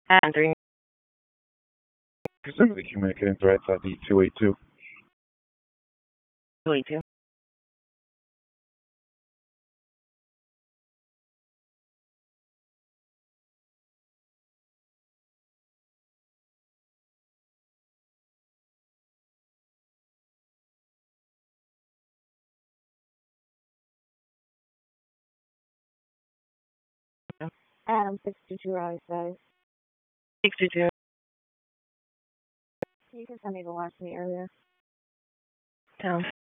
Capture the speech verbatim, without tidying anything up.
Entering Specifically communicating to rights I D two eight two. two eight two. Adam sixty-two Raleigh says. sixty-two. You can send me the last me earlier. Town.